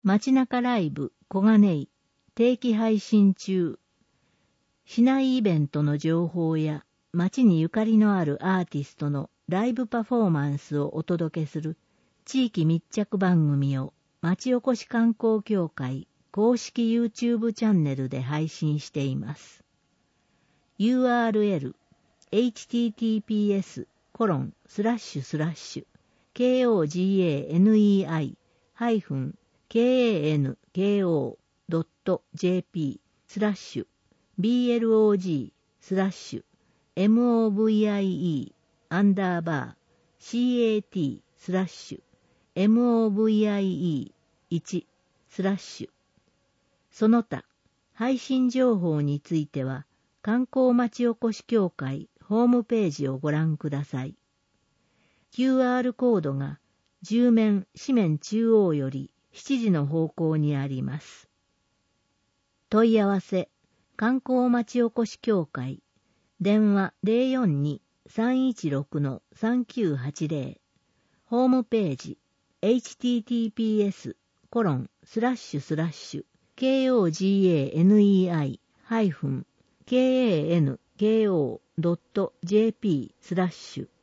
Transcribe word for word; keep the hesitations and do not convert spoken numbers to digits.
街中ライブ小金井定期配信中。市内イベントの情報や街にゆかりのあるアーティストのライブパフォーマンスをお届けする地域密着番組を町おこし観光協会公式 YouTube チャンネルで配信しています。ユーアールエル エイチティーティーピーエス コロン スラッシュスラッシュ ケーオージーエーエヌイーアイ ハイフン ケーエーエヌケーオー ドット ジェーピー スラッシュ ビーエルオージー スラッシュ エムオーブイアイイー アンダーバー シーエーティー スラッシュ エムオーブイアイイー ワン スラッシュ。その他、配信情報については、観光町おこし協会ホームページをご覧ください。キューアール コードが十面四面中央よりしちじの方向にあります。問い合わせ、観光町おこし協会、電話 ゼロよんに さんいちろく さんきゅうはちゼロ、ホームページ、エイチティーティーピーエス コロン スラッシュスラッシュ ケーオージーエーエヌイーアイ ハイフン ケーエーエヌケーオー ドット ジェーピー スラッシュ